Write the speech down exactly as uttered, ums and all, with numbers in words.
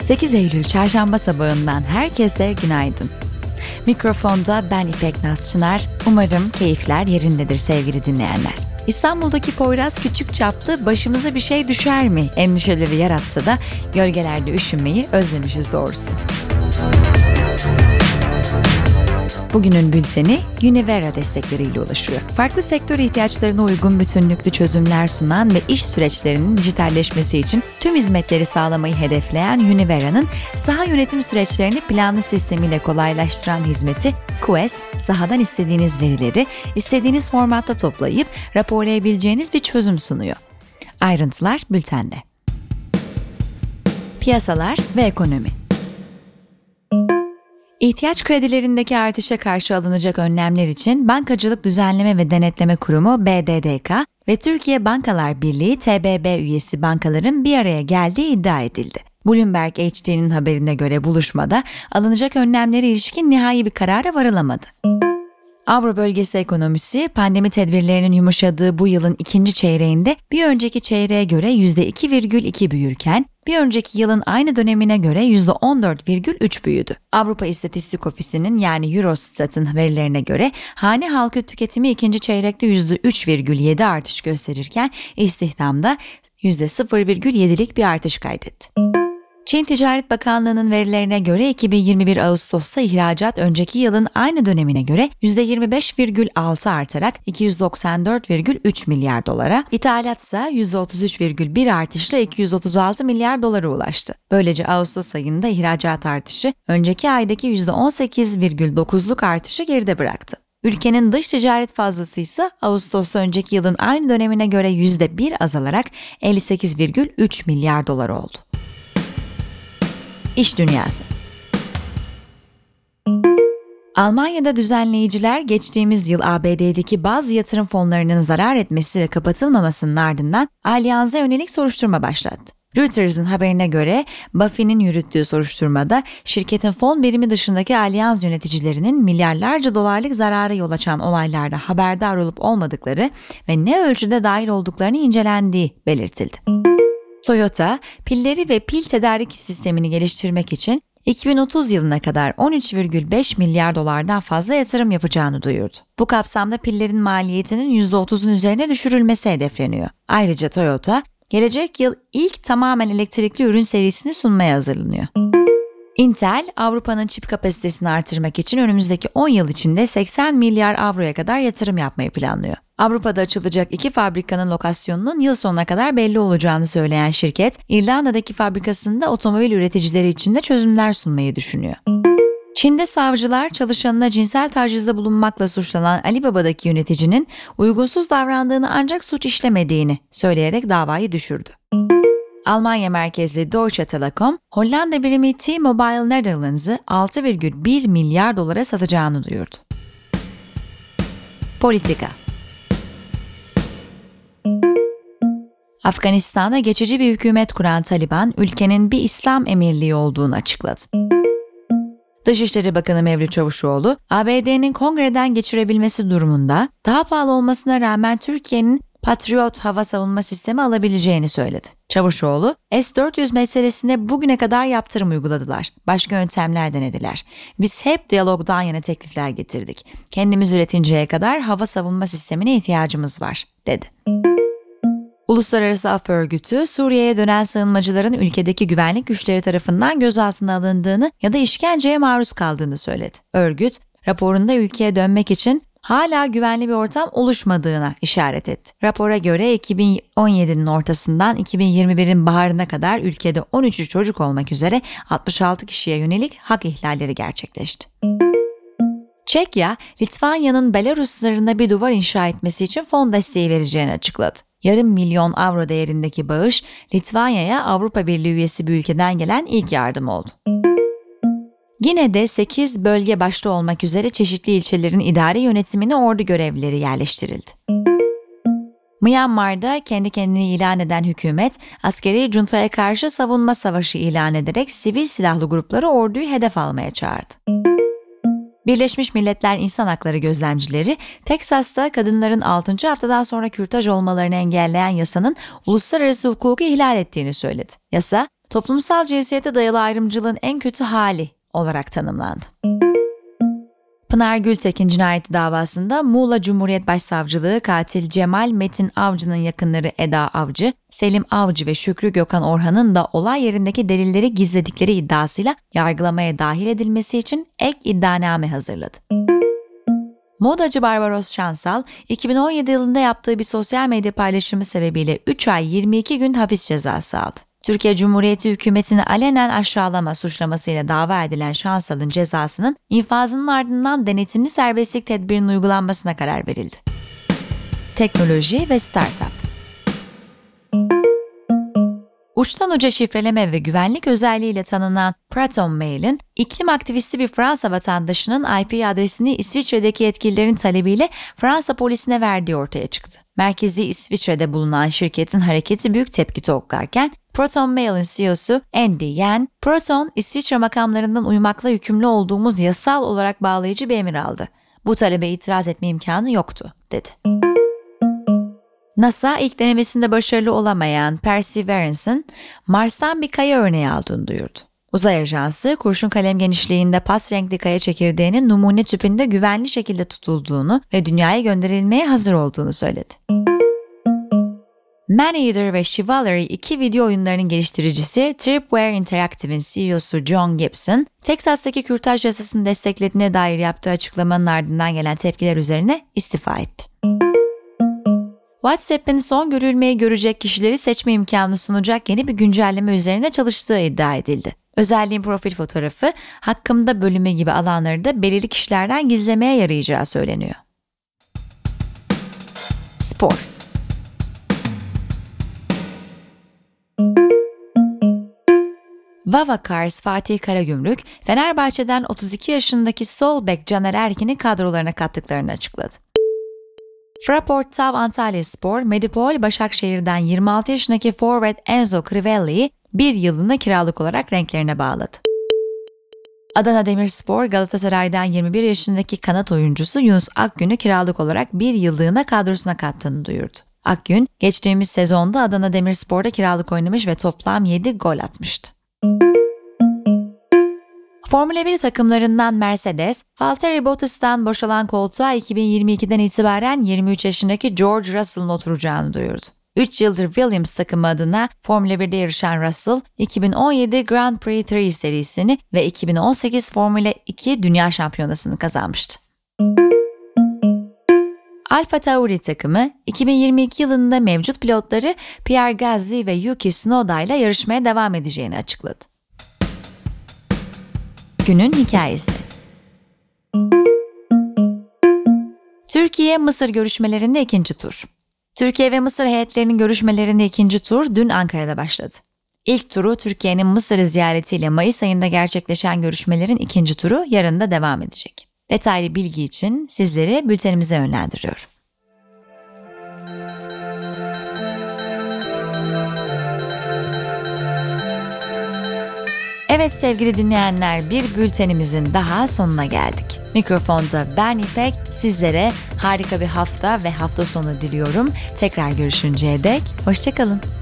sekiz Eylül Çarşamba sabahından herkese günaydın. Mikrofonda ben İpek Naz Çınar. Umarım keyifler yerindedir sevgili dinleyenler. İstanbul'daki Poyraz küçük çaplı başımıza bir şey düşer mi endişeleri yaratsa da gölgelerde üşünmeyi özlemişiz doğrusu. Bugünün bülteni Univera destekleriyle ulaşıyor. Farklı sektör ihtiyaçlarına uygun bütünlüklü çözümler sunan ve iş süreçlerinin dijitalleşmesi için tüm hizmetleri sağlamayı hedefleyen Univera'nın saha yönetim süreçlerini planlı sistemiyle kolaylaştıran hizmeti Quest, sahadan istediğiniz verileri istediğiniz formatta toplayıp raporlayabileceğiniz bir çözüm sunuyor. Ayrıntılar bültende. Piyasalar ve ekonomi. İhtiyaç kredilerindeki artışa karşı alınacak önlemler için Bankacılık Düzenleme ve Denetleme Kurumu B D D K ve Türkiye Bankalar Birliği T B B üyesi bankaların bir araya geldiği iddia edildi. Bloomberg H D'nin haberine göre buluşmada alınacak önlemlere ilişkin nihai bir karara varılamadı. Avro bölgesi ekonomisi pandemi tedbirlerinin yumuşadığı bu yılın ikinci çeyreğinde bir önceki çeyreğe göre yüzde iki virgül iki büyürken bir önceki yılın aynı dönemine göre yüzde on dört virgül üç büyüdü. Avrupa İstatistik Ofisi'nin yani Eurostat'ın verilerine göre hane halkı tüketimi ikinci çeyrekte yüzde üç virgül yedi artış gösterirken istihdamda yüzde sıfır virgül yedilik bir artış kaydetti. Çin Ticaret Bakanlığı'nın verilerine göre iki bin yirmi bir Ağustos'ta ihracat önceki yılın aynı dönemine göre yüzde yirmi beş virgül altı artarak iki yüz doksan dört virgül üç milyar dolara, ithalat ise yüzde otuz üç virgül bir artışla iki yüz otuz altı milyar dolara ulaştı. Böylece Ağustos ayında ihracat artışı önceki aydaki yüzde on sekiz virgül dokuzluk artışı geride bıraktı. Ülkenin dış ticaret fazlası ise Ağustos'ta önceki yılın aynı dönemine göre yüzde bir azalarak elli sekiz virgül üç milyar dolar oldu. İş dünyası. Almanya'da düzenleyiciler geçtiğimiz yıl A B D'deki bazı yatırım fonlarının zarar etmesi ve kapatılmamasının ardından Allianz'a yönelik soruşturma başlattı. Reuters'ın haberine göre B A F I'nin yürüttüğü soruşturmada şirketin fon birimi dışındaki Allianz yöneticilerinin milyarlarca dolarlık zarara yol açan olaylarda haberdar olup olmadıkları ve ne ölçüde dahil olduklarını incelendiği belirtildi. Toyota, pilleri ve pil tedarik sistemini geliştirmek için iki bin otuz yılına kadar on üç virgül beş milyar dolardan fazla yatırım yapacağını duyurdu. Bu kapsamda pillerin maliyetinin yüzde otuzun üzerine düşürülmesi hedefleniyor. Ayrıca Toyota, gelecek yıl ilk tamamen elektrikli ürün serisini sunmaya hazırlanıyor. Intel, Avrupa'nın çip kapasitesini artırmak için önümüzdeki on yıl içinde seksen milyar avroya kadar yatırım yapmayı planlıyor. Avrupa'da açılacak iki fabrikanın lokasyonunun yıl sonuna kadar belli olacağını söyleyen şirket, İrlanda'daki fabrikasında otomobil üreticileri için de çözümler sunmayı düşünüyor. Çin'de savcılar çalışanına cinsel tacizde bulunmakla suçlanan Alibaba'daki yöneticinin uygunsuz davrandığını ancak suç işlemediğini söyleyerek davayı düşürdü. Almanya merkezli Deutsche Telekom, Hollanda birimi T-Mobile Netherlands'ı altı virgül bir milyar dolara satacağını duyurdu. Politika. Afganistan'da geçici bir hükümet kuran Taliban, ülkenin bir İslam emirliği olduğunu açıkladı. Dışişleri Bakanı Mevlüt Çavuşoğlu, A B D'nin kongreden geçirebilmesi durumunda daha pahalı olmasına rağmen Türkiye'nin Patriot hava savunma sistemi alabileceğini söyledi. Çavuşoğlu, S dört yüz meselesine bugüne kadar yaptırım uyguladılar. Başka yöntemler denediler. Biz hep diyalogdan yana teklifler getirdik. Kendimiz üretinceye kadar hava savunma sistemine ihtiyacımız var, dedi. Uluslararası Af Örgütü, Suriye'ye dönen sığınmacıların ülkedeki güvenlik güçleri tarafından gözaltına alındığını ya da işkenceye maruz kaldığını söyledi. Örgüt, raporunda ülkeye dönmek için hala güvenli bir ortam oluşmadığına işaret etti. Rapora göre iki bin on yedinin ortasından iki bin yirmi birin baharına kadar ülkede on üçü çocuk olmak üzere altmış altı kişiye yönelik hak ihlalleri gerçekleşti. Çekya, Litvanya'nın Belarus sınırında bir duvar inşa etmesi için fon desteği vereceğini açıkladı. Yarım milyon avro değerindeki bağış, Litvanya'ya Avrupa Birliği üyesi bir ülkeden gelen ilk yardım oldu. Gine'de sekiz bölge başta olmak üzere çeşitli ilçelerin idari yönetimine ordu görevlileri yerleştirildi. Myanmar'da kendi kendini ilan eden hükümet, askeri juntaya karşı savunma savaşı ilan ederek sivil silahlı grupları orduyu hedef almaya çağırdı. Birleşmiş Milletler İnsan Hakları Gözlemcileri, Teksas'ta kadınların altıncı haftadan sonra kürtaj olmalarını engelleyen yasanın uluslararası hukuku ihlal ettiğini söyledi. Yasa, toplumsal cinsiyete dayalı ayrımcılığın en kötü hali olarak tanımlandı. Pınar Gültekin cinayeti davasında Muğla Cumhuriyet Başsavcılığı katil Cemal Metin Avcı'nın yakınları Eda Avcı, Selim Avcı ve Şükrü Gökhan Orhan'ın da olay yerindeki delilleri gizledikleri iddiasıyla yargılamaya dahil edilmesi için ek iddianame hazırladı. Modacı Barbaros Şansal, iki bin on yedi yılında yaptığı bir sosyal medya paylaşımı sebebiyle üç ay yirmi iki gün hapis cezası aldı. Türkiye Cumhuriyeti hükümetini alenen aşağılama suçlamasıyla dava edilen Şansal'ın cezasının infazının ardından denetimli serbestlik tedbirinin uygulanmasına karar verildi. Teknoloji ve startup. Uçtan uca şifreleme ve güvenlik özelliğiyle tanınan ProtonMail'in, iklim aktivisti bir Fransa vatandaşının I P adresini İsviçre'deki yetkililerin talebiyle Fransa polisine verdiği ortaya çıktı. Merkezi İsviçre'de bulunan şirketin hareketi büyük tepki toplarken, ProtonMail'in C E O'su Andy Yan, Proton, İsviçre makamlarından uymakla yükümlü olduğumuz yasal olarak bağlayıcı bir emir aldı. Bu talebe itiraz etme imkanı yoktu, dedi. NASA ilk denemesinde başarılı olamayan Perseverance'ın Mars'tan bir kaya örneği aldığını duyurdu. Uzay Ajansı, kurşun kalem genişliğinde pas renkli kaya çekirdeğinin numune tüpünde güvenli şekilde tutulduğunu ve dünyaya gönderilmeye hazır olduğunu söyledi. Maneater ve Chivalry iki video oyunlarının geliştiricisi Tripwire Interactive'in C E O'su John Gibson, Teksas'taki kürtaj yasasını desteklediğine dair yaptığı açıklamanın ardından gelen tepkiler üzerine istifa etti. WhatsApp'ın son görülmeyi görecek kişileri seçme imkanı sunacak yeni bir güncelleme üzerine çalıştığı iddia edildi. Özelliğin profil fotoğrafı, hakkımda bölümü gibi alanları da belirli kişilerden gizlemeye yarayacağı söyleniyor. Spor. Vava Cars Fatih Karagümrük, Fenerbahçe'den otuz iki yaşındaki sol bek Caner Erkin'i kadrolarına kattıklarını açıkladı. Fraport Tav Antalyaspor, Medipol Başakşehir'den yirmi altı yaşındaki forvet Enzo Crivelli'yi bir yılına kiralık olarak renklerine bağladı. Adana Demirspor, Galatasaray'dan yirmi bir yaşındaki kanat oyuncusu Yunus Akgün'ü kiralık olarak bir yıllığına kadrosuna kattığını duyurdu. Akgün, geçtiğimiz sezonda Adana Demirspor'da kiralık oynamış ve toplam yedi gol atmıştı. Formula bir takımlarından Mercedes, Valtteri Bottas'tan boşalan koltuğa iki bin yirmi ikiden itibaren yirmi üç yaşındaki George Russell'ın oturacağını duyurdu. üç yıldır Williams takımı adına Formula birde yarışan Russell, iki bin on yedi Grand Prix üç serisini ve iki bin on sekiz Formula iki Dünya Şampiyonası'nı kazanmıştı. Alfa Tauri takımı, iki bin yirmi iki yılında mevcut pilotları Pierre Gasly ve Yuki Tsunoda ile yarışmaya devam edeceğini açıkladı. Günün hikayesi. Türkiye-Mısır görüşmelerinde ikinci tur. Türkiye ve Mısır heyetlerinin görüşmelerinde ikinci tur dün Ankara'da başladı. İlk turu Türkiye'nin Mısır'ı ziyaretiyle Mayıs ayında gerçekleşen görüşmelerin ikinci turu yarın da devam edecek. Detaylı bilgi için sizleri bültenimize yönlendiriyorum. Evet sevgili dinleyenler, bir bültenimizin daha sonuna geldik. Mikrofonda ben İpek, sizlere harika bir hafta ve hafta sonu diliyorum. Tekrar görüşünceye dek hoşça kalın.